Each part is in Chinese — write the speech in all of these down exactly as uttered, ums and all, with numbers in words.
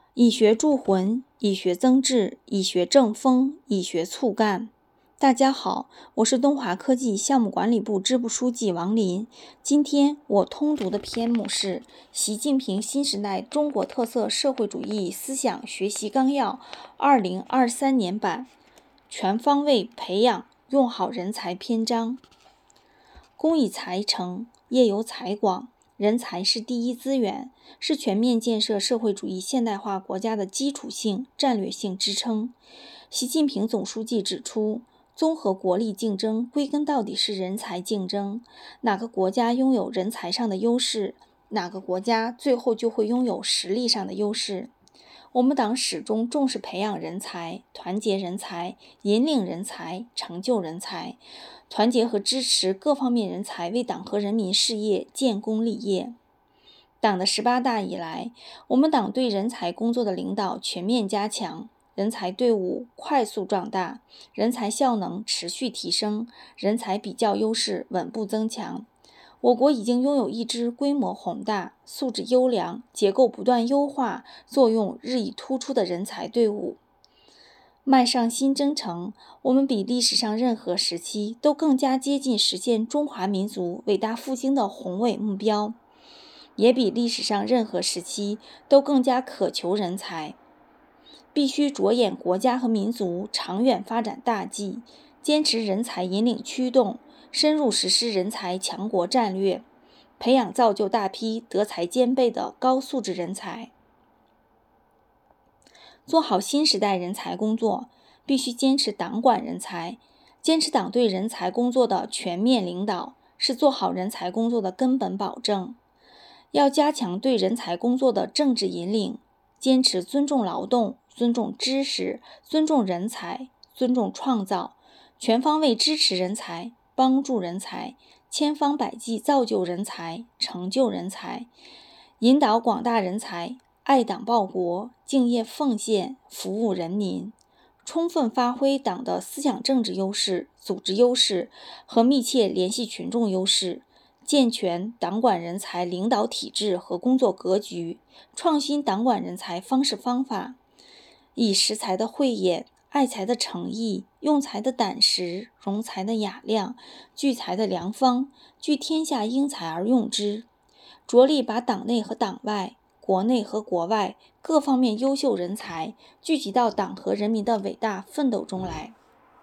以学助魂，以学增智，以学正风，以学促干。大家好，我是东华科技项目管理部支部书记王林。今天我通读的篇目是《习近平新时代中国特色社会主义思想学习纲要二零二三年版全方位培养用好人才》篇章。工以才成，业有才广，人才是第一资源，是全面建设社会主义现代化国家的基础性、战略性支撑。习近平总书记指出，综合国力竞争归根到底是人才竞争，哪个国家拥有人才上的优势，哪个国家最后就会拥有实力上的优势。我们党始终重视培养人才、团结人才、引领人才、成就人才，团结和支持各方面人才为党和人民事业建功立业。党的十八大以来，我们党对人才工作的领导全面加强，人才队伍快速壮大，人才效能持续提升，人才比较优势稳步增强。我国已经拥有一支规模宏大、素质优良、结构不断优化、作用日益突出的人才队伍。迈上新征程，我们比历史上任何时期都更加接近实现中华民族伟大复兴的宏伟目标，也比历史上任何时期都更加渴求人才。必须着眼国家和民族长远发展大计，坚持人才引领驱动，深入实施人才强国战略，培养造就大批德才兼备的高素质人才。做好新时代人才工作，必须坚持党管人才，坚持党对人才工作的全面领导，是做好人才工作的根本保证。要加强对人才工作的政治引领，坚持尊重劳动、尊重知识、尊重人才、尊重创造，全方位支持人才，帮助人才，千方百计造就人才，成就人才，引导广大人才爱党报国，敬业奉献，服务人民，充分发挥党的思想政治优势、组织优势和密切联系群众优势，健全党管人才领导体制和工作格局，创新党管人才方式方法，以识才的慧眼、爱才的诚意、用才的胆识、容才的雅量、聚才的良方，聚天下英才而用之，着力把党内和党外、国内和国外各方面优秀人才聚集到党和人民的伟大奋斗中来。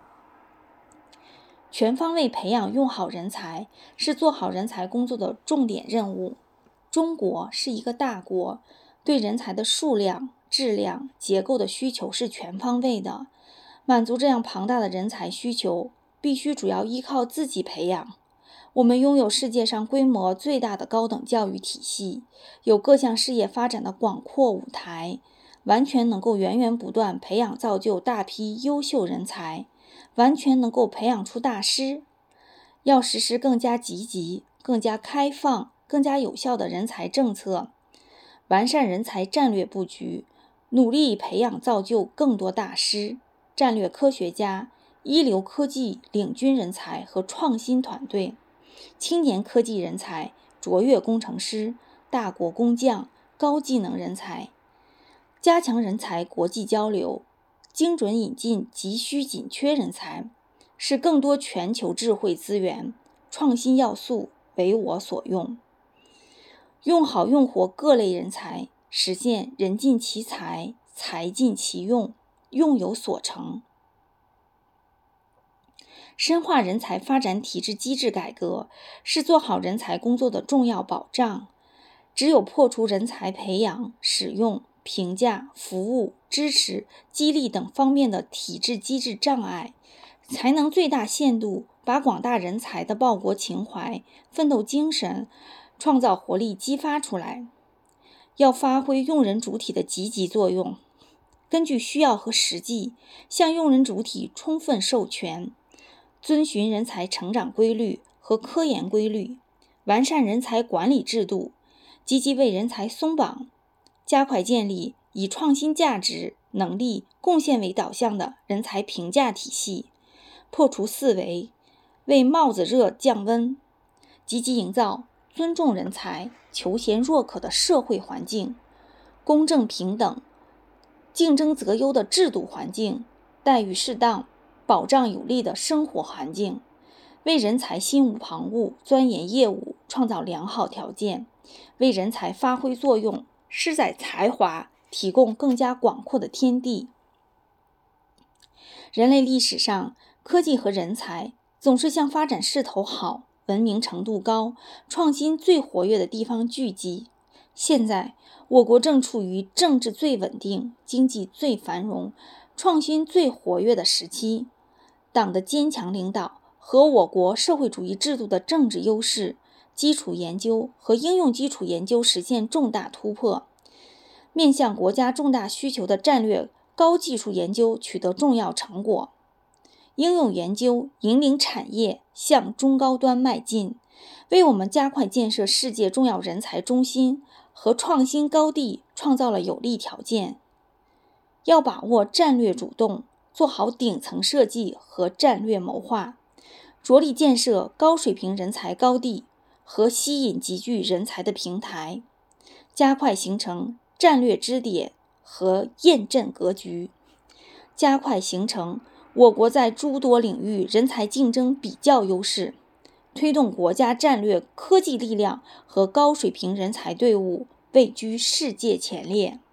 全方位培养用好人才，是做好人才工作的重点任务。中国是一个大国，对人才的数量、质量、结构的需求是全方位的。满足这样庞大的人才需求，必须主要依靠自己培养。我们拥有世界上规模最大的高等教育体系，有各项事业发展的广阔舞台，完全能够源源不断培养造就大批优秀人才，完全能够培养出大师。要实施更加积极、更加开放、更加有效的人才政策，完善人才战略布局，努力培养造就更多大师、战略科学家、一流科技领军人才和创新团队，青年科技人才、卓越工程师、大国工匠、高技能人才，加强人才国际交流，精准引进急需紧缺人才，使更多全球智慧资源、创新要素为我所用，用好用活各类人才，实现人尽其才、才尽其用、用有所成。深化人才发展体制机制改革，是做好人才工作的重要保障。只有破除人才培养、使用、评价、服务、支持、激励等方面的体制机制障碍，才能最大限度把广大人才的报国情怀、奋斗精神、创造活力激发出来。要发挥用人主体的积极作用，根据需要和实际，向用人主体充分授权，遵循人才成长规律和科研规律，完善人才管理制度，积极为人才松绑，加快建立以创新价值、能力、贡献为导向的人才评价体系，破除四维，为帽子热降温，积极营造尊重人才、求贤若渴的社会环境，公正平等、 竞争择优的制度环境，待遇适当、保障有利的生活环境，为人才心无旁骛钻研业务创造良好条件，为人才发挥作用施展才华提供更加广阔的天地。人类历史上，科技和人才总是向发展势头好、文明程度高、创新最活跃的地方聚集。现在，我国正处于政治最稳定、经济最繁荣、创新最活跃的时期。党的坚强领导和我国社会主义制度的政治优势，基础研究和应用基础研究实现重大突破，面向国家重大需求的战略高技术研究取得重要成果，应用研究引领产业向中高端迈进，为我们加快建设世界重要人才中心和创新高地创造了有利条件。要把握战略主动，做好顶层设计和战略谋划，着力建设高水平人才高地和吸引集聚人才的平台，加快形成战略支点和验证格局，加快形成我国在诸多领域人才竞争比较优势，推动国家战略科技力量和高水平人才队伍位居世界前列。